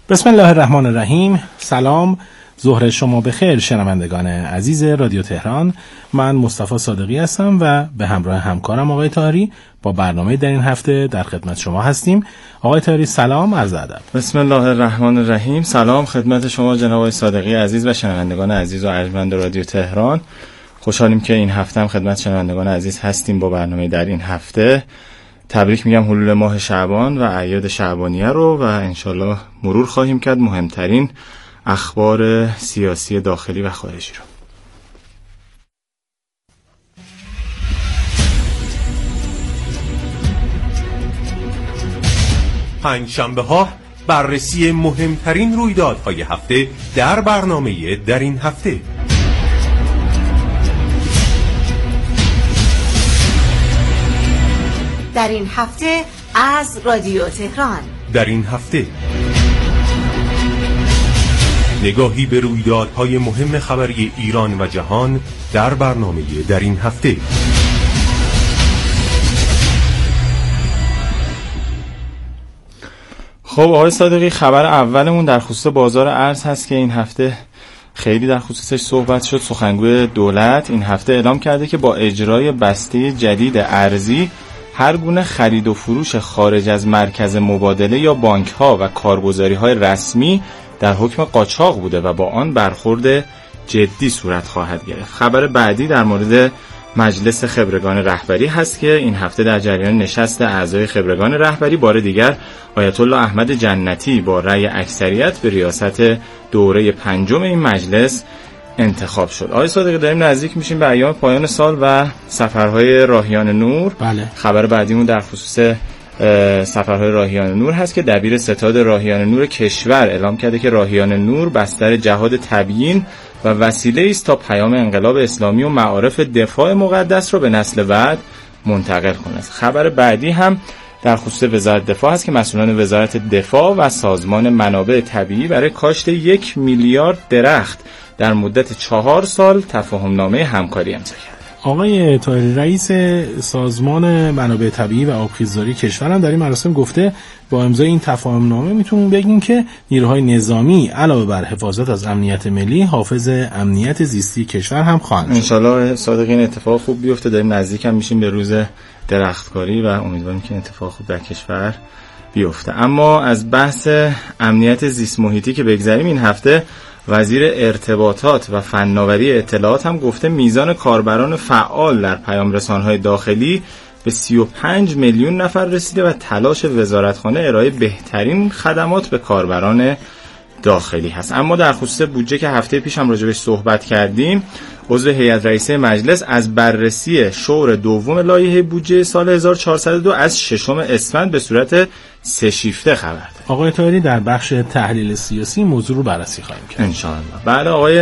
بسم الله الرحمن الرحیم. سلام، ظهر شما بخیر شنوندگان عزیز رادیو تهران. من مصطفی صادقی هستم و به همراه همکارم آقای طاهری با برنامه در این هفته در خدمت شما هستیم. آقای طاهری سلام، عرض ادب. بسم الله الرحمن الرحیم. سلام خدمت شما جناب آقای صادقی عزیز و شنوندگان عزیز و ارجمند رادیو تهران. خوشحالیم که این هفته هم خدمت شنوندگان عزیز هستیم با برنامه در این هفته. تبریک میگم حلول ماه شعبان و اعیاد شعبانیه رو و انشالله مرور خواهیم کرد مهمترین اخبار سیاسی داخلی و خارجی رو. پنجشنبه ها بررسی مهمترین رویدادهای هفته در برنامه در این هفته. در این هفته از رادیو تهران. در این هفته نگاهی به رویدادهای مهم خبری ایران و جهان در برنامه در این هفته. خب آقای صادقی، خبر اولمون در خصوص بازار ارز هست که این هفته خیلی در خصوصش صحبت شد. سخنگوی دولت این هفته اعلام کرده که با اجرای بسته جدید ارزی هر گونه خرید و فروش خارج از مرکز مبادله یا بانک‌ها و کارگزاری‌های رسمی در حکم قاچاق بوده و با آن برخورد جدی صورت خواهد گرفت. خبر بعدی در مورد مجلس خبرگان رهبری هست که این هفته در جریان نشست اعضای خبرگان رهبری بار دیگر آیت الله احمد جنتی با رأی اکثریت به ریاست دوره پنجم این مجلس انتخاب شد. آقای صادقی، داریم نزدیک میشیم به ایام پایان سال و سفرهای راهیان نور. بله. خبر بعدیمون در خصوص سفرهای راهیان نور هست که دبیر ستاد راهیان نور کشور اعلام کرده که راهیان نور بستر جهاد تبیین و وسیله است تا پیام انقلاب اسلامی و معارف دفاع مقدس رو به نسل بعد منتقل کند. خبر بعدی هم در خصوص وزارت دفاع هست که مسئولان وزارت دفاع و سازمان منابع طبیعی برای کاشت 1 میلیارد درخت در مدت 4 سال تفاهمنامه همکاری امضا کردند. آقای طاهری، رئیس سازمان منابع طبیعی و آبخیزداری کشور هم در این مراسم گفته با امضای این تفاهمنامه میتونیم بگیم که نیروهای نظامی علاوه بر حفاظت از امنیت ملی حافظ امنیت زیستی کشور هم خواهند شد. انشالله صادقی این اتفاق خوب بیفته. داریم نزدیک هم میشیم به روز درختکاری و امیدواریم که اتفاق خوب در کشور بیفته. اما از بحث امنیت زیست محیطی که بگذریم، این هفته وزیر ارتباطات و فناوری اطلاعات هم گفته میزان کاربران فعال در پیام رسانه‌های داخلی به 35 میلیون نفر رسیده و تلاش وزارتخانه ارائه بهترین خدمات به کاربران داخلی هست. اما در خصوص بودجه که هفته پیش هم راجعش صحبت کردیم، عضو هیئت رئیسه مجلس از بررسی شور دوم لایحه بودجه سال 1402 از 6 اسفند به صورت 3 شیفته خبر داد. آقای طاهری، در بخش تحلیل سیاسی موضوع رو بررسی خواهیم کرد ان شاء الله. بله، آقای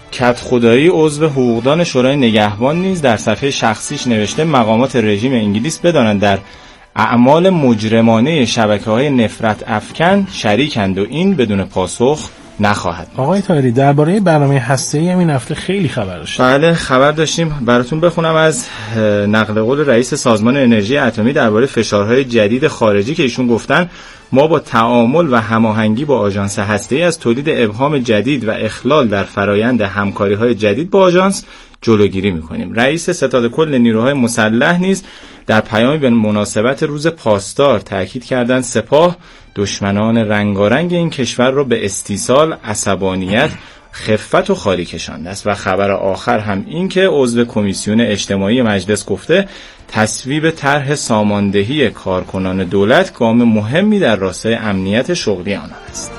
کدخدایی عضو حقوقدان شورای نگهبان نیز در صفحه شخصیش نوشته مقامات رژیم انگلیس بدانند در اعمال مجرمانه شبکه‌های نفرت افکن شریکند و این بدون پاسخ نخواهد. آقای طاهری، درباره برنامه هسته‌ای این هفته خیلی خبر داشتیم. بله، خبر داشتیم. براتون بخونم از نقل قول رئیس سازمان انرژی اتمی درباره فشارهای جدید خارجی که ایشون گفتن ما با تعامل و هماهنگی با آژانس هسته‌ای از تولید ابهام جدید و اخلال در فرایند همکاری‌های جدید با آژانس جلوگیری می‌کنیم. رئیس ستاد کل نیروهای مسلح نیز در پیامی به مناسبت روز پاسدار تاکید کردند سپاه دشمنان رنگارنگ این کشور را به استیصال، عصبانیت، خفت و خالی کشانده است. و خبر آخر هم این که عضو کمیسیون اجتماعی مجلس گفته تصویب طرح ساماندهی کارکنان دولت گام مهمی در راستای امنیت شغلی آنان است.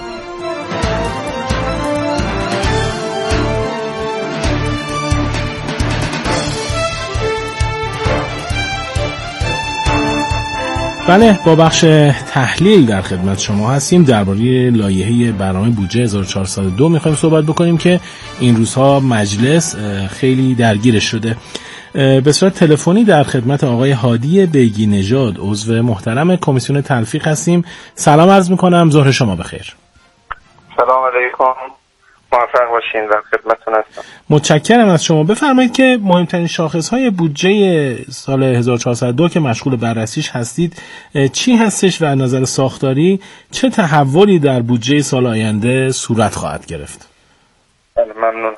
بله، با بخش تحلیل در خدمت شما هستیم. درباره لایحه برنامه بودجه 1402 میخوایم صحبت بکنیم که این روزها مجلس خیلی درگیرش شده. به صورت تلفنی در خدمت آقای هادی بیگی نژاد عضو محترم کمیسیون تلفیق هستیم. سلام عرض میکنم، ظهر شما بخیر. سلام علیکم. موفق باشین، در خدمتتون هستم. متشکرم از شما. بفرمایید که مهمترین شاخص‌های بودجه سال 1402 که مشغول بررسیش هستید چی هستش و از نظر ساختاری چه تحولی در بودجه سال آینده صورت خواهد گرفت؟ بله، ممنون.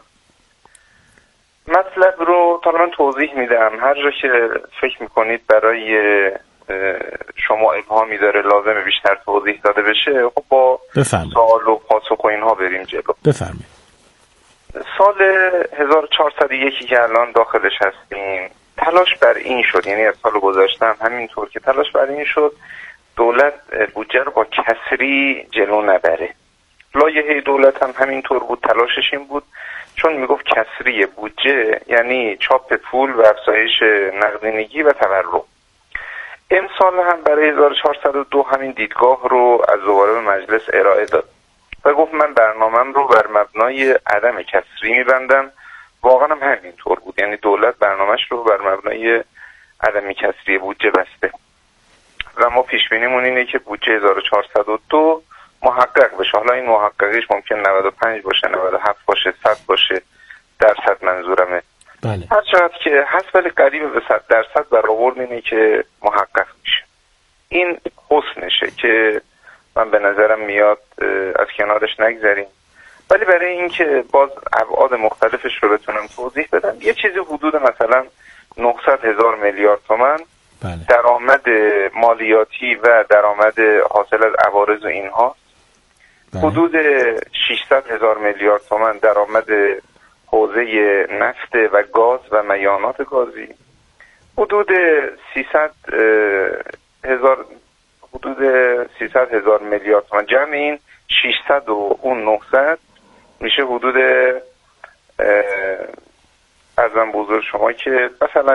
مطلب رو تا من توضیح میدم. هر جا که فکر میکنید برای شما ابهامی داره لازمه بیشتر توضیح داده بشه، خب با سوال و پاسخ و اینها بریم جلو. بفرمایید. سال 1401 که الان داخلش هستیم تلاش بر این شد، یعنی از سال گذشته هم همینطور که تلاش بر این شد دولت بودجه رو با کسری جلو نبره. لایحه دولت هم همینطور بود، تلاشش این بود، چون میگفت کسری بودجه یعنی چاپ پول و افزایش نقدینگی و تورم. امسال هم برای 1402 همین دیدگاه رو از دوباره به مجلس ارائه داد و گفت من برنامه‌ام رو بر مبنای عدم کسری میبندم. واقعا هم همینطور بود، یعنی دولت برنامه‌اش رو بر مبنای عدم کسری بودجه بسته و ما پیش بینیمون اینه که بودجه 1402 محقق بشه. حالا این محققیش ممکن 95 باشه، 97 باشه، 100 باشه درصد منظورمه. بله. هر چقدر که هست ولی قریب به 100% برآورد اینه که محقق میشه. این حسنشه که من به نظرم میاد از کنارش نگذریم. ولی برای اینکه باز ابعاد مختلفش رو بتونم توضیح بدم، یه چیزی حدود مثلا 900,000 میلیارد تومان بله. درآمد مالیاتی و درآمد حاصل از عوارض و اینها، بله. حدود 600,000 میلیارد تومان درآمد حوزه نفت و گاز و میانات گازی، حدود 300,000 میلیارد تومان. جمع این 600 و اون 900 میشه حدود ارزم بزرگ شما که مثلا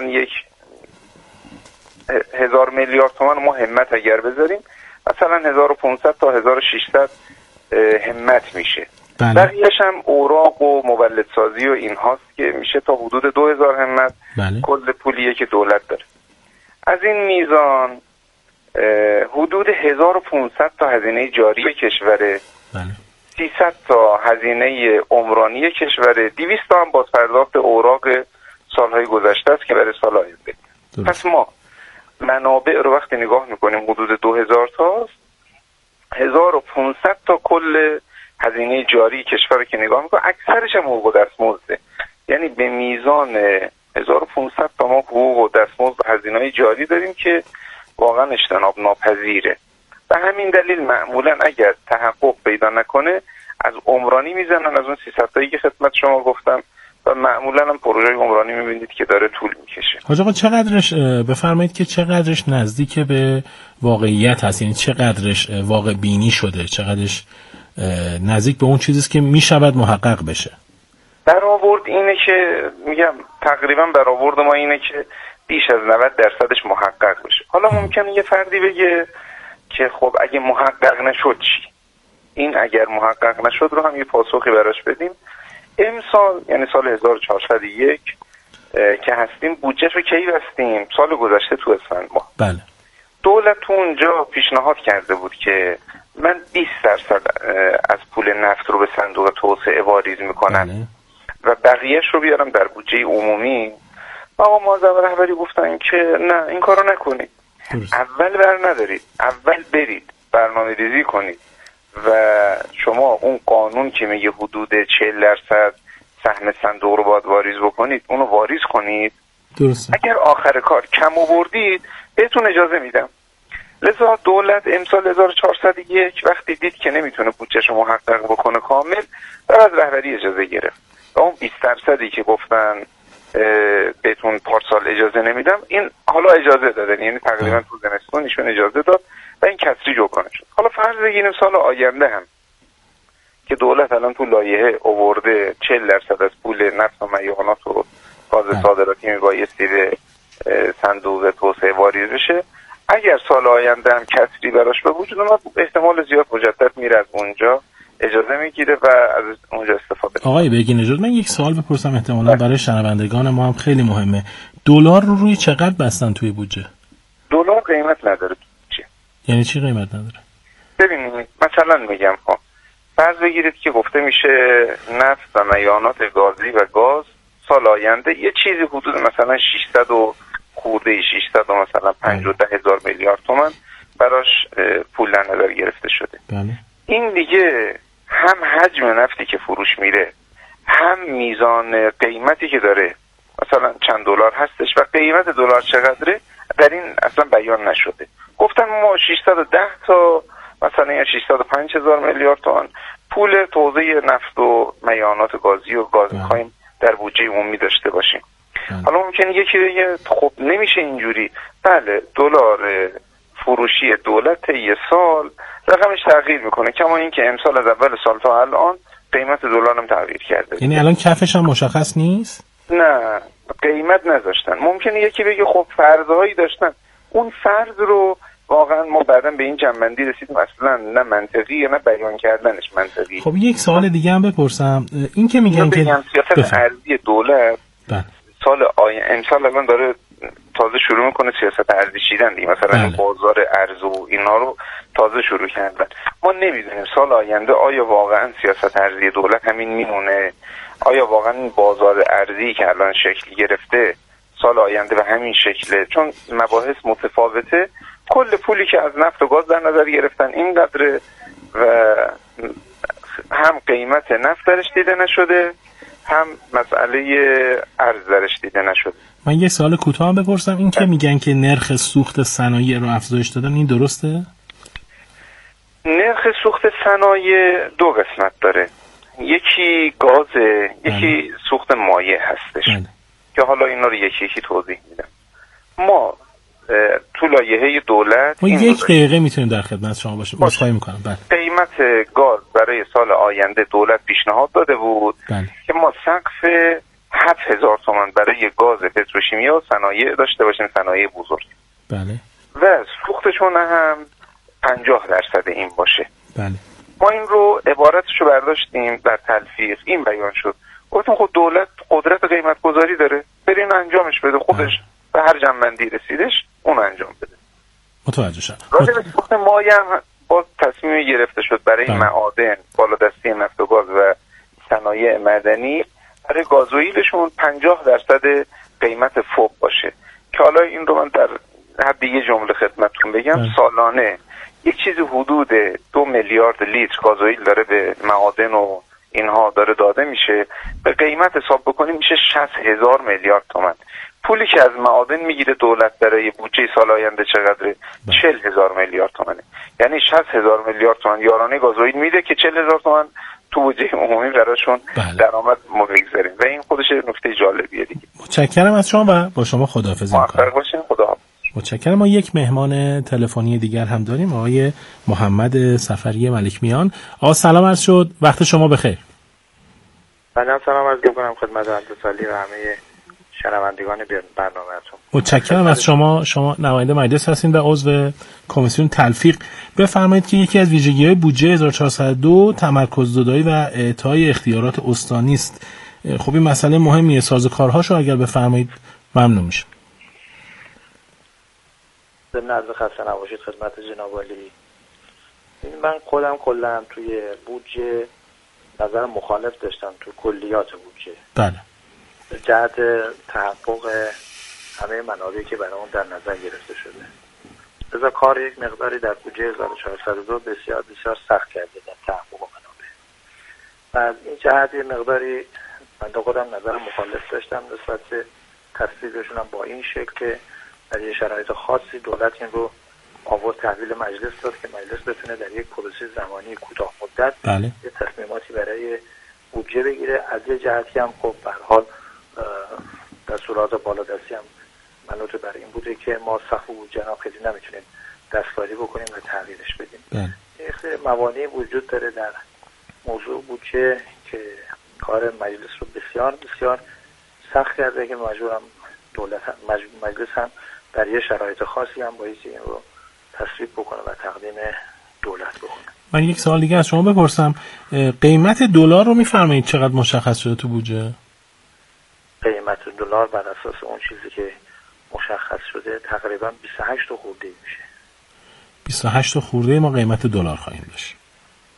1,000 میلیارد تومان ما همت اگر بذاریم مثلا 1500 تا 1600 همت میشه. بله. بقیه‌اش هم اوراق و مولدسازی و این هاست که میشه تا حدود 2000 همت. بله. کل پولیه که دولت داره. از این میزان حدود 1500 تا هزینه جاری کشوره. بله. 300 تا هزینه عمرانی کشوره، 200 تا هم باز پرداخت اوراق سالهای گذشته است که برای سال آینده. پس ما منابع رو وقتی نگاه میکنیم حدود 2000 تاست، 1500 تا کل هزینه جاری کشور که نگاه میکنیم اکثرش هم حقوق و دستمزده، یعنی به میزان 1500 تا ما حقوق و دستمزد و هزینه‌های جاری داریم که واقعا اجتناب ناپذیره. به همین دلیل معمولا اگر تحقق پیدا نکنه از عمرانی میزنن، از اون 300 تایی که خدمت شما گفتم، و معمولا هم پروژه عمرانی میبینید که داره طول میکشه. حاج آقا چقدرش بفرمایید که چقدرش نزدیک به واقعیت هست، یعنی چقدرش واقع بینی شده، چقدرش نزدیک به اون چیزیست که میشود محقق بشه؟ برآورد اینه که میگم تقریبا برآورد ما اینه که بیش از 90% محقق بشه. حالا ممکنه یه فردی بگه که خب اگه محقق نشد چی؟ این اگر محقق نشد رو هم یه پاسخی براش بدیم. امسال یعنی سال 1401 که هستیم بودجه رو کی بستیم؟ سال گذشته تو اسفند ماه. بله. دولت تو اونجا پیشنهاد کرده بود که من 20% از پول نفت رو به صندوق توسعه واریز میکنم. بله. و بقیهش رو بیارم در بودجه عمومی. آقا معظم رهبری گفتن که نه این کارو نکنید. اول بر ندارید، اول برید برنامه ریزی کنید و شما اون قانون که میگه حدود 40% سهم صندوق رو باید واریز بکنید اونو واریز کنید. درسته. اگر آخر کار کم آوردید بهتون اجازه میدم. لذا دولت امسال 1401 وقتی دید که نمیتونه بودجه‌شو محقق بکنه کامل، از رهبری اجازه گرفت و اون 20% که گفتن بهتون پارسال اجازه نمیدم، این حالا اجازه دادن، یعنی تقریبا تو زمستون ایشون اجازه داد و این کسری جبران شد. حالا فرض بگیریم سال آینده هم که دولت الان تو لایحه آورده 40% از پول نفت و میانات و گاز صادراتی میبایستی به صندوق توسعه واریز بشه، اگر سال آینده هم کسری براش به وجود اومد احتمال زیاد مجدد میره از اونجا اجازه میگیره و از اونجا استفاده. آقای بگین اجازه من یک سوال بپرسم احتمالاً برای شنوندگان ما هم خیلی مهمه. دلار رو روی چقدر بستن توی بودجه؟ دلار قیمت نداره تو بودجه. یعنی چی قیمت نداره؟ ببینید مثلا میگم فرض بگیرید که گفته میشه نفت و میانات گازی و گاز سال آینده یه چیزی حدود مثلا 600 و خورده 600 و مثلا 50,000 میلیارد تومان براش پول در نظر گرفته شده. بله. این دیگه هم حجم نفتی که فروش میره، هم میزان قیمتی که داره، مثلا چند دلار هستش و قیمت دلار چقدره، در این اصلا بیان نشده. گفتن ما 610 تا مثلا یا 605,000 میلیارد تومان پول توزیع نفت و میانات گازی و گاز می‌خوایم در بودجه عمومی داشته باشیم. حالا ممکنه یکی بگه خب نمیشه اینجوری. بله، دلار فروشی دولت یه سال رقمش تغییر میکنه، کما این که امسال از اول سال تا الان قیمت دلار هم تغییر کرده. یعنی الان کفش هم مشخص نیست؟ نه، قیمت نذاشتن. ممکنه یکی بگه خب فرض‌هایی داشتن، اون فرض رو واقعا ما بعداً به این جنبندی رسیدیم اصلا نه منطقی نه بیان کردنش منطقی. خب یک سوال دیگه هم بپرسم، این که میگن که سیاست ارزی دولت سال امسال الان داره تازه شروع میکنه سیاست ارزی چیدن دیگه، مثلا این بازار ارز و اینا رو تازه شروع کردن. ما نمیدونیم سال آینده آیا واقعا سیاست ارزی دولت همین میمونه، آیا واقعا این بازار ارزی که الان شکل گرفته سال آینده به همین شکله، چون مباحث متفاوته. کل پولی که از نفت و گاز در نظر گرفتن اینقدره و هم قیمت نفت درش دیده نشده، هم مسئله ارز درش دیده نشده. من یه سوال کوتاه هم بپرسم، این که میگن که نرخ سوخت صنایع رو افزایش دادن، این درسته؟ نرخ سوخت صنایع دو قسمت داره، یکی گازه، یکی سوخت مایع هستش که حالا اینا رو یکی یکی توضیح میدم. ما تو لایحه دولت ما یک دقیقه میتونیم در خدمت شما باشیم. عذرخواهی میکنم. بله. قیمت گاز برای سال آینده دولت پیشنهاد داده بود که ما سقف 7,000 تومان برای گاز پتروشیمی و صنایع داشته باشیم، صنایع بزرگ. بله. و سوختشون هم 50% این باشه. بله. ما این رو عبارتشو برداشتیم در تلفیق، این بیان شد. گفتم خب دولت قدرت قیمت گذاری داره، برین انجامش بده، خودش به هر جنبندی رسیدش اون انجام بده. متوجه شدم. راجع به سوخت مایع هم باز تصمیمی گرفته شد برای معادن، بالادستی نفت و گاز و صنایع معدنی، برای گازوئیلشون 50% قیمت فوق باشه که حالا این رو من در حد یه جمله خدمتتون بگم. سالانه یک چیزی حدود 2 میلیارد لیتر گازوئیل داره به معادن و اینها داره داده میشه، به قیمت حساب بکنیم میشه 60,000 میلیارد تومان. پولی که از معادن میگیره دولت برای بودجه سال آینده چقدره؟ 40,000 میلیارد تومانه. یعنی 60,000 میلیارد تومان یارانه گازوئیل میده که 40,000 تومان تو بودجه عمومی براشون درآمد ما بگذاریم و این خودش نکته جالبیه دیگه. متشکرم از شما و با شما خداحافظی می‌کنم. موفق باشین. خدا. متشکرم. ما یک مهمان تلفنی دیگر هم داریم، آقای محمد صفری ملک میان. آقا سلام عرض شد، وقت شما بخیر. من سلام عرض می‌کنم خدمت اندسالی و همه شنوندگان برنامه‌تون. متشکرم از شما. شما نماینده مجلس هستین و عضو کمیسیون تلفیق. بفرمایید که یکی از ویژگی‌های بودجه 1402 تمرکز زدایی و اعطای اختیارات استانی است. خب این مسئله مهمیه، سازوکارهاشو اگر بفرمایید ممنون میشم. ضمن عرض خسته نباشید خدمت جناب عالی. من خودم کلا توی بودجه نظر مخالف داشتم تو کلیات بودجه. بله. جهت تحقق همه منابعی که برای اون در نظر گرفته شده. لذا کار یک مقداری در بودجه 1402 بسیار بسیار سخت کرده در تحقق منابع. و از این جهت یک مقداری من خودم نظر مخالف داشتم نسبت به تصویبشون هم با این شکل که در یه شرایط خاصی دولت این رو آورد تحویل مجلس داد که مجلس بتونه در یک پروسه زمانی کوتاه مدت یه تصمیماتی برای بودجه بگیره. از یه جهتی هم خب به هر حال دستورات بالادستی هم منوط بر این بوده که ما سقف بودجه را خیلی نمیتونیم دستکاری بکنیم و تغییرش بدیم. یه موانعی وجود داره در موضوع بودجه که کار مجلس رو بسیار بسیار سخت کرده که مجبورم مجلس هم در یه شرایط خاصی هم بایستی این رو تصویب بکنه و تقدیم دولت بکنه. من یک سوال دیگه از شما بپرسم، قیمت دلار رو میفرمایید چقدر مشخص شده تو بودجه؟ قیمت دلار بر اساس اون چیزی که مشخص شده تقریبا 28 خورده میشه. 28 خورده ما قیمت دلار خواهیم داشت.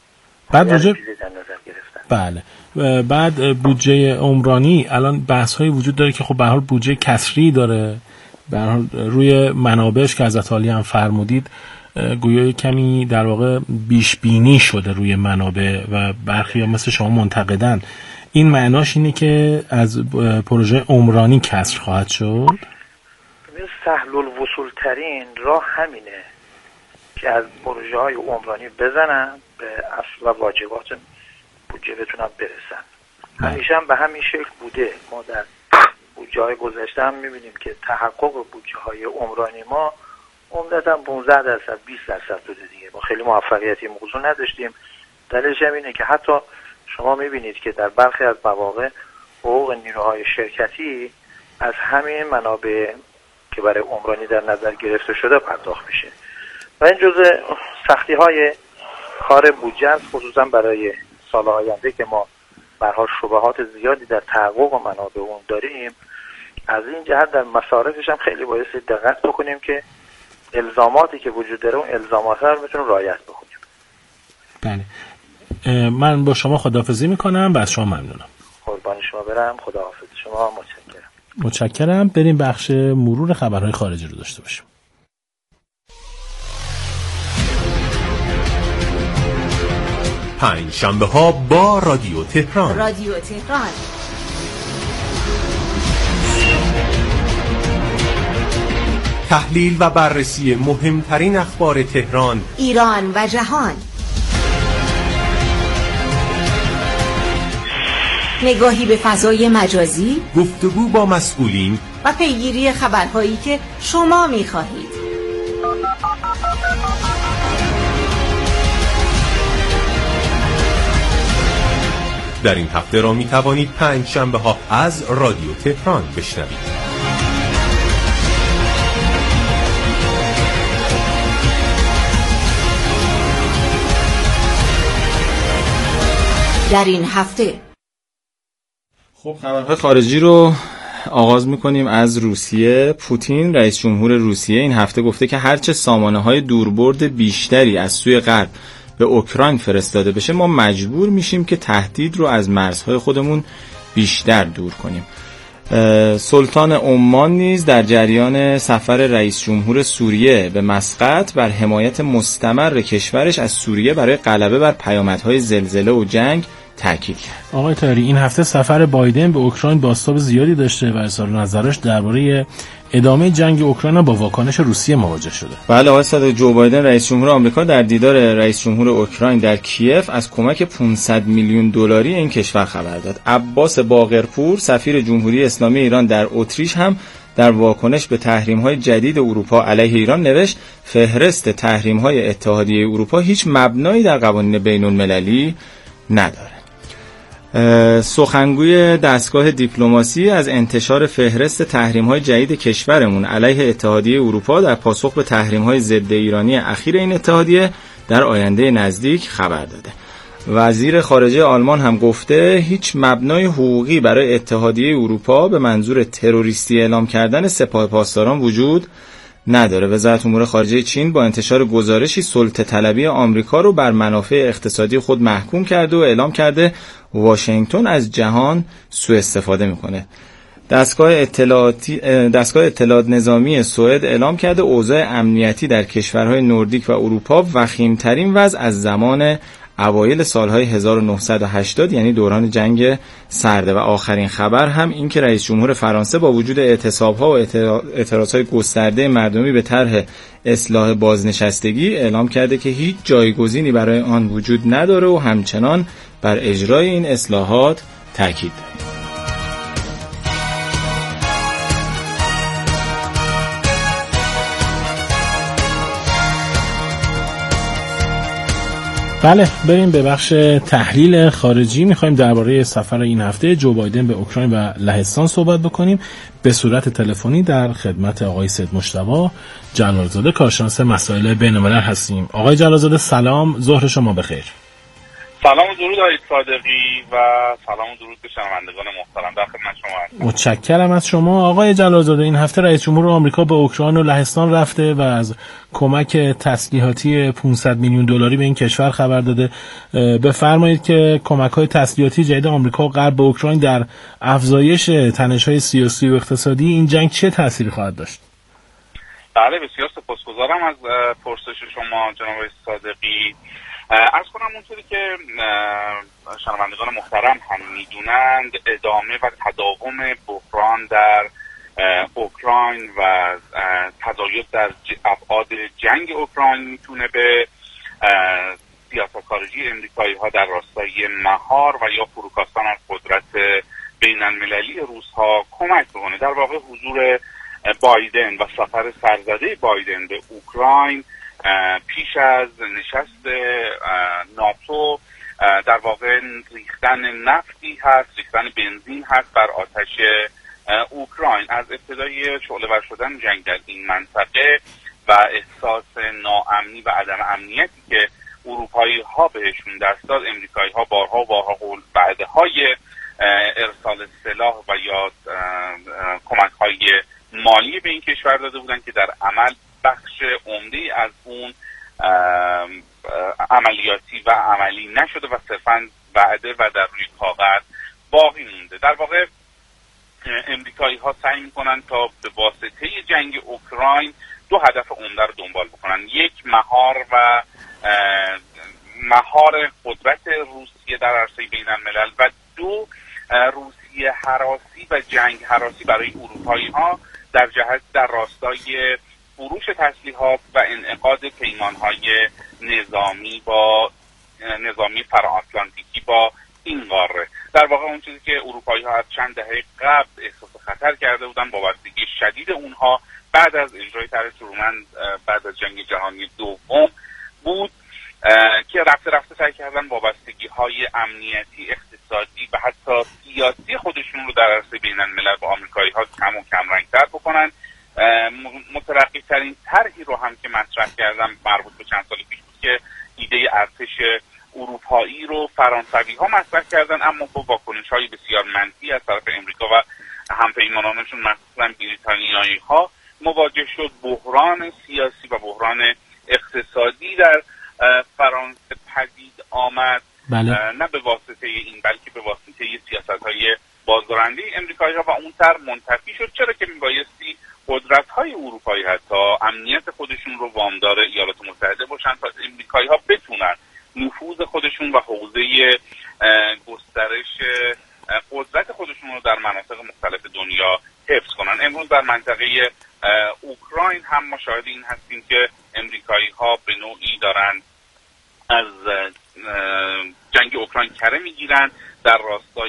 بعد راجع در نظر گرفتن. بله. بعد بودجه عمرانی الان بحث‌هایی وجود داره که خب به هر حال بودجه کسری داره، به هر حال روی منابعش که حضرت عالی هم فرمودید گویا کمی در واقع بیش بینی شده روی منابع و برخی مثل شما منتقدن. این معناش اینه که از پروژه عمرانی کسر خواهد شد؟ سهل الوصول ترین راه همینه که از پروژه های عمرانی بزنن به اصل و واجبات بودجه بتونن برسن. همیشه هم به همین شکل بوده. ما در بودجه های گذشته هم میبینیم که تحقق بودجه های عمرانی ما عمدتاً 15%، 20% بوده دیگه. ما خیلی موفقیتی موضوع نداشتیم. دلیلش هم اینه که حتی شما میبینید که در برخی از مواقع حقوق نیروهای شرکتی از همین منابع که برای عمرانی در نظر گرفته شده پرداخت میشه و این جزء سختی های کار بودجه است، خصوصا برای سال آینده که ما به هر حال شبهات زیادی در تحقق و منابع اون داریم. از این جهت در مصارفش هم خیلی باید دقت بکنیم که الزاماتی که وجود داره اون الزامات رو بتونیم رعایت بکنیم. بله. من با شما خداحافظی میکنم و از شما ممنونم. قربان شما برم. خداحافظ شما. متشکرم. بریم بخش مرور خبرهای خارجی رو داشته باشیم. پنجشنبه ها با رادیو تهران. رادیو تهران. تحلیل و بررسی مهمترین اخبار تهران، ایران و جهان. نگاهی به فضای مجازی، گفتگو با مسئولین و پیگیری خبرهایی که شما می‌خواهید. در این هفته را می‌توانید پنجشنبه ها از رادیو تهران بشنوید. در این هفته خب خبرهای خارجی رو آغاز میکنیم از روسیه. پوتین رئیس جمهور روسیه این هفته گفته که هرچه سامانه‌های دوربرد بیشتری از سوی غرب به اوکراین فرستاده بشه ما مجبور میشیم که تهدید رو از مرزهای خودمون بیشتر دور کنیم. سلطان عمان نیز در جریان سفر رئیس جمهور سوریه به مسقط بر حمایت مستمر کشورش از سوریه برای غلبه بر پیامدهای زلزله و جنگ تاکید کرد. آقای طاهری این هفته سفر بایدن به اوکراین بازتاب زیادی داشته و اظهار نظرش درباره ادامه جنگ اوکراین با واکنش روسیه مواجه شده. بله آقای صدر، جو بایدن رئیس جمهور آمریکا در دیدار رئیس جمهور اوکراین در کیف از کمک 500 میلیون دلاری این کشور خبر داد. عباس باقرپور سفیر جمهوری اسلامی ایران در اتریش هم در واکنش به تحریم‌های جدید اروپا علیه ایران نوشت فهرست تحریم‌های اتحادیه اروپا هیچ مبنایی در قوانین بین‌المللی نداره. سخنگوی دستگاه دیپلماسی از انتشار فهرست تحریم‌های جدید کشورمون علیه اتحادیه اروپا در پاسخ به تحریم‌های ضد ایرانی اخیر این اتحادیه در آینده نزدیک خبر داده. وزیر خارجه آلمان هم گفته هیچ مبنای حقوقی برای اتحادیه اروپا به منظور تروریستی اعلام کردن سپاه پاسداران وجود نداره. وزارت امور خارجه چین با انتشار گزارشی سلطه طلبی آمریکا رو بر منافع اقتصادی خود محکوم کرده و اعلام کرده واشنگتن از جهان سوء استفاده میکنه. دستگاه اطلاعات نظامی سوئد اعلام کرده اوضاع امنیتی در کشورهای نوردیک و اروپا وخیمترین وضع از زمان اوایل سالهای 1980 یعنی دوران جنگ سرده. و آخرین خبر هم این که رئیس جمهور فرانسه با وجود اعتصاب‌ها و اعتراض‌های گسترده مردمی به طرح اصلاح بازنشستگی اعلام کرده که هیچ جایگزینی برای آن وجود نداره و همچنان بر اجرای این اصلاحات تاکید دارد. بله بریم به بخش تحلیل خارجی. میخوایم درباره سفر این هفته جو بایدن به اوکراین و لهستان صحبت بکنیم. به صورت تلفنی در خدمت آقای سید مجتبی جلالزاده کارشناس مسائل بین‌الملل هستیم. آقای جلالزاده سلام، ظهر شما بخیر. سلام و درود آقای صادقی و سلام و درود به شنوندگان محترم. در خدمت شما هستم. متشکرم از شما آقای جلالزاده. این هفته رئیس جمهور آمریکا به اوکراین و لهستان رفته و از کمک تسلیحاتی 500 میلیون دلاری به این کشور خبر داده. بفرمایید که کمک‌های تسلیحاتی جدید آمریکا و غرب به اوکراین در افزایش تنش‌های سیاسی و اقتصادی این جنگ چه تأثیری خواهد داشت؟ بله، بسیار سپاسگزارم از پرسش شما جناب صادقی. عرض کنم اونطوری که شنوندگان محترم هم میدونند، ادامه و تداوم بحران در اوکراین و تزاید در ابعاد جنگ اوکراین میتونه به سیاست خارجی امریکایی ها در راستای مهار و یا فروکاستن از قدرت بین المللی روس‌ها کمک بکنه. در واقع حضور بایدن و سفر سرزده بایدن به اوکراین پیش از نشست ناتو در واقع ریختن نفتی هست، ریختن بنزین هست بر آتش اوکراین. از ابتدای شعله‌ور شدن جنگ در این منطقه و احساس ناامنی و عدم امنیتی که اروپایی ها بهشون دست داد، امریکایی ها بارها قول وعده های ارسال سلاح و یا کمک های مالی به این کشور داده بودن که در عمل بخش عمده از اون عملیاتی و عملی نشده و صرفاً وعده و در روی کاغذ باقی مونده. در واقع امریکایی ها سعی میکنن تا به واسطه جنگ اوکراین دو هدف عمده رو دنبال بکنن. یک، مهار قدرت روسیه در عرصه بین الملل و دو، روسیه هراسی و جنگ هراسی برای اروپایی ها در راستای فروش تسلیحات و انعقاد پیمانهای نظامی فرا-آتلانتیکی با این قاره. در واقع اون چیزی که اروپایی ها از چند دهه قبل احساس خطر کرده بودن، وابستگی شدید اونها بعد از اجرای طرح ترومن بعد از جنگ جهانی دوم بود که رفته سعی کردن وابستگی های امنیتی، اقتصادی و حتی سیاسی خودشون رو در عرصه بین الملل با آمریکایی ها کم رنگ‌تر بکنن. مترقی ترین طرحی رو هم که مطرح کردم مربوط به چند سال پیش بود که ایده ارتش اروپایی رو فرانسوی ها مطرح کردن، اما با واکنش‌های بسیار منفی از طرف امریکا و همپیمانانشون مخصوصا بریتانیایی ها مواجه شد. بحران سیاسی و بحران اقتصادی در فرانسه پدید آمد. بله. نه به واسطه این بلکه به واسطه سیاست‌های بازدارنده امریکایی ها و اون طرح منتفی شد. چرا که میبایستی قدرت‌های اروپایی حتی امنیت خودشون رو وامدار ایالات متحده باشن تا امریکایی ها بتونن نفوذ خودشون و حوزه گسترش قدرت خودشون رو در مناطق مختلف دنیا حفظ کنن. امروز در منطقه اوکراین هم ما شاهد این هستیم که امریکایی ها به نوعی دارن از جنگ اوکراین کره میگیرن در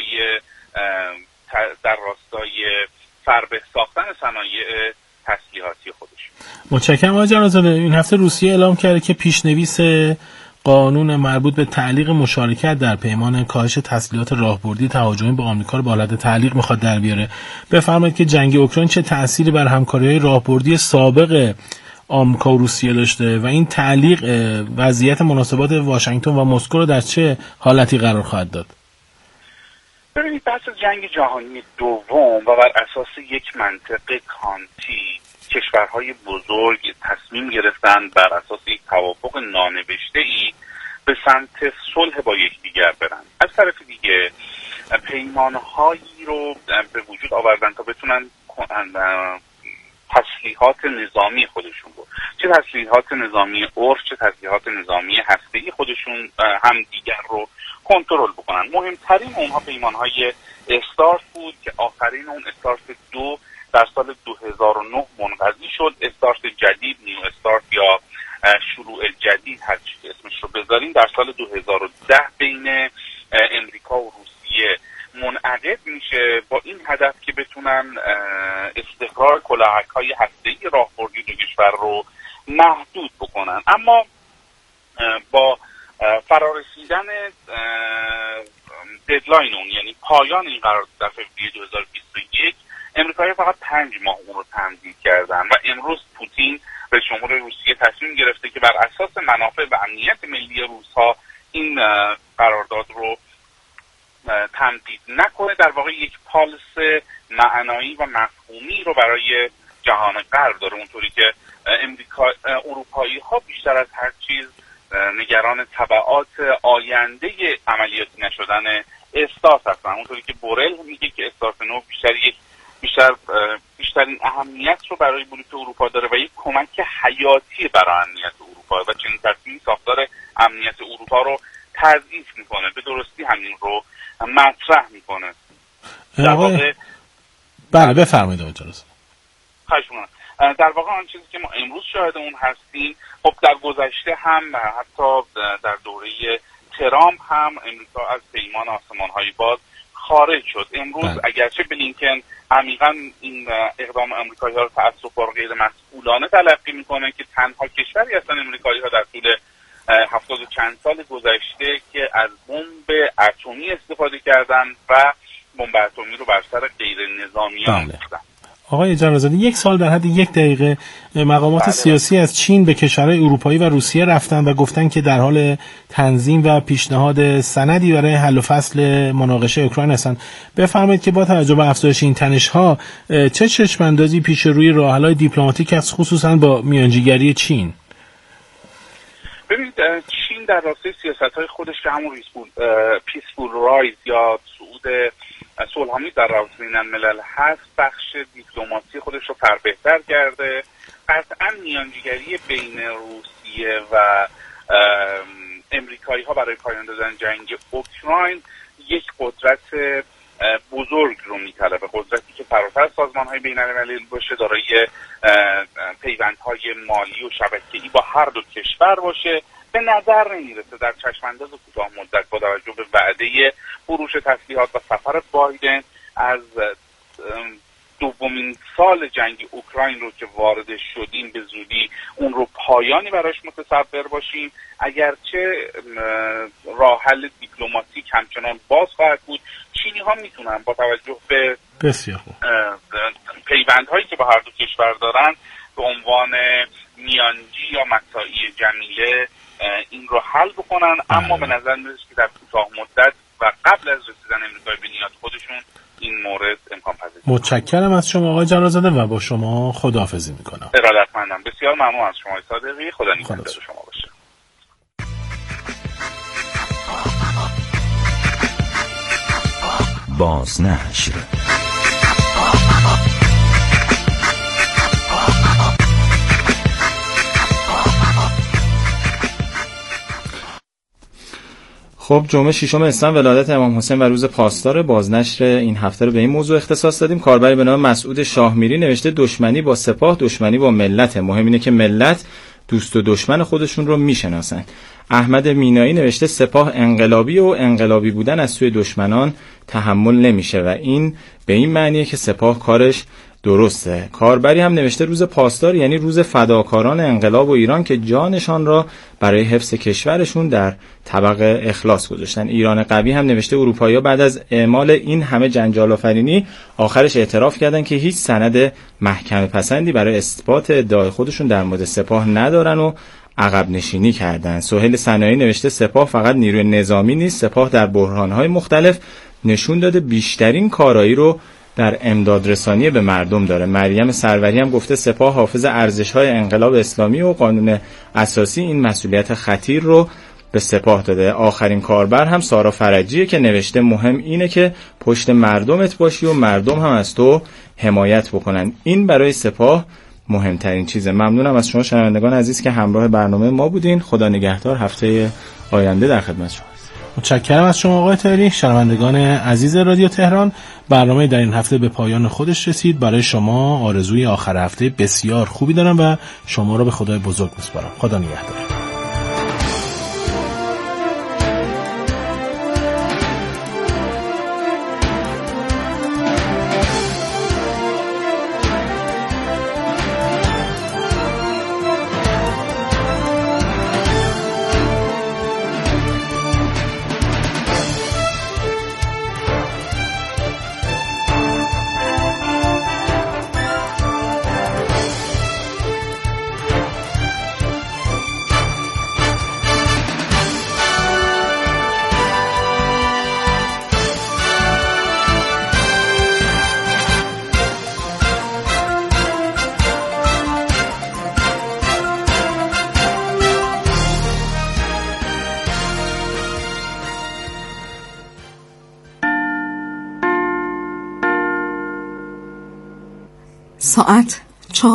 راستای فربه ساختن صنایع تسلیحاتی خودش. متشکرم آقای جلالزاده. این هفته روسیه اعلام کرده که پیشنویس قانون مربوط به تعلیق مشارکت در پیمان کاهش تسلیحات راهبردی تهاجمی به آمریکا رو با حالت تعلیق میخواد در بیاره. بفرمایید که جنگ اوکراین چه تأثیری بر همکاری‌های راهبردی سابق آمریکا و روسیه داشته و این تعلیق وضعیت مناسبات واشنگتن و مسکو رو در چه حالتی قرار خواهد داد؟ ببینید، پس از جنگ جهانی دوم و بر اساس یک منطق کانتی کشورهای بزرگ تصمیم گرفتن بر اساس یک توافق نانوشته‌ای به سمت صلح با یکدیگر برن. از طرف دیگه پیمانهایی رو به وجود آوردن تا بتونن تسلیحات نظامی خودشون رو، چه تسلیحات نظامی عرف چه تسلیحات نظامی هسته‌ای خودشون هم دیگر رو کنترل بکنن. مهمترین اونها پیمانهای استارت بود که آخرین اون استارت 2 در سال 2009 منقضی شد. استارت جدید، نیو استارت یا شروع جدید هر چی اسمش رو بذاریم، در سال 2010 بین امریکا و روسیه منعقد میشه با این هدف که بتونن استقرار کلاهک‌های هسته‌ای راهبردی دو کشور رو محدود بکنن. اما با فرارسیدن ددلاین اون، یعنی پایان این قرارداد در فوریه 2021، امریکایی فقط 5 ماه اون رو تمدید کردن و امروز پوتین رئیس جمهور روسیه تصمیم گرفته که بر اساس منافع و امنیت ملی روس‌ها این قرارداد رو تمدید نکنه، در واقع یک پالس معنایی و مفهومی رو برای جهان غرب داره، اونطوری که اروپایی ها بیشتر از هر چیز نگران تبعات آینده عملیاتی نشدن استارس هستن. اونطوری که بورل میگه که استارس نو بیشترین اهمیت رو برای بلوک اروپا داره و یک کمک حیاتی برای امنیت اروپا و چنین تصمیمی ساختار امنیت اروپا رو تضعیف میکنه، به درستی همین رو مطرح میکنه. در واقع بله بفرمایید آقای جلسه. در واقع آن چیزی که ما امروز شاهد اون هستیم، خب در گذشته هم حتی در دوره ترامپ هم امریکا از پیمان آسمان‌های باز خارج شد. امروز اگرچه بلینکن عمیقاً این اقدام آمریکایی‌ها رو تأسف و غیر مسئولانه تلقی میکنه که تنها کشوری هستن آمریکایی‌ها در طول 70 و چند سال گذشته که از بمب اتمی استفاده کردن و بمب اتمی رو بر سر غیر نظامیان ریختن. آقای جلال‌زاده، یک سال در حد 1 دقیقه مقامات سیاسی از چین به کشورهای اروپایی و روسیه رفتن و گفتن که در حال تنظیم و پیشنهاد سندی برای حل و فصل مناقشه اوکراین هستن. بفرمایید که با توجه به افزایش این تنش‌ها چه چشم‌اندازی پیش روی راه‌های دیپلماتیک است، خصوصا با میانجیگری چین؟ ببینید، چین در راستای سیاست‌های خودش که همون پیسفول رایز یا صعود صلح‌آمیز در رابطه بین الملل هست، بخش دیپلماسی خودش رو فربهتر کرده. قطعا میانجیگری بین روسیه و امریکایی‌ها برای پایان دادن جنگ اوکراین یک قدرت بزرگ رو می‌طلبه، قدرتی که فراتر از سازمان‌های بین‌المللی باشه، دارای پیوندهای مالی و شبکه‌ای با هر دو کشور باشه. به نظر نمیرسه در چشمانداز کوتاه مدت با توجه به وعده فروش تسلیحات و سفر بایدن از دومین سال جنگ اوکراین رو که وارد شدیم به زودی اون رو پایانی براش متصور باشیم. اگرچه راه حل دیپلماتیک همچنان باز خواهد بود، چینی ها میتونن با توجه به پیوندهایی که با هر دو کشور دارن به عنوان میانجی یا متاعی جمیله این رو حل بکنن، اما به نظر میرسه که در کوتاه مدت و قبل از رسیدن امریکا به نیات خودشون این مورد امکان پذیر. متشکرم از شما آقای جلال‌زاده و با شما خداحافظی میکنم. ارادتمندم. بسیار ممنون از شما صادقی. خدا نگهدار شما باشه. بازنشر خب، جمعه 6 اسفند ولادت امام حسین و روز پاسدار. بازنشر این هفته رو به این موضوع اختصاص دادیم. کاربری به نام مسعود شاهمیری نوشته دشمنی با سپاه دشمنی با ملت، مهم اینه که ملت دوست و دشمن خودشون رو میشناسن. احمد مینایی نوشته سپاه انقلابی و انقلابی بودن از سوی دشمنان تحمل نمیشه و این به این معنیه که سپاه کارش درسته. کاربری هم نوشته روز پاسدار یعنی روز فداکاران انقلاب و ایران که جانشان را برای حفظ کشورشون در طبق اخلاص گذاشتن. ایران قوی هم نوشته اروپایی‌ها بعد از اعمال این همه جنجال آفرینی آخرش اعتراف کردن که هیچ سند محکمه پسندی برای اثبات ادعای خودشون در مورد سپاه ندارن و عقب نشینی کردن. سهیل صنایعی نوشته سپاه فقط نیروی نظامی نیست، سپاه در بحران‌های مختلف نشون داده بیشترین کارایی رو در امداد رسانی به مردم داره. مریم سروری هم گفته سپاه حافظ ارزش‌های انقلاب اسلامی و قانون اساسی این مسئولیت خطیر رو به سپاه داده. آخرین کاربر هم سارا فرجیه که نوشته مهم اینه که پشت مردمت باشی و مردم هم از تو حمایت بکنن. این برای سپاه مهمترین چیزه. ممنونم از شما شنوندگان عزیز که همراه برنامه ما بودین. خدا نگهدار. هفته آینده در خدمت شما. متشکرم از شما آقای طاهری. شنوندگان عزیز رادیو تهران، برنامه در این هفته به پایان خودش رسید. برای شما آرزوی آخر هفته بسیار خوبی دارم و شما را به خدای بزرگ میسپارم. خدا نگهدار. ساعت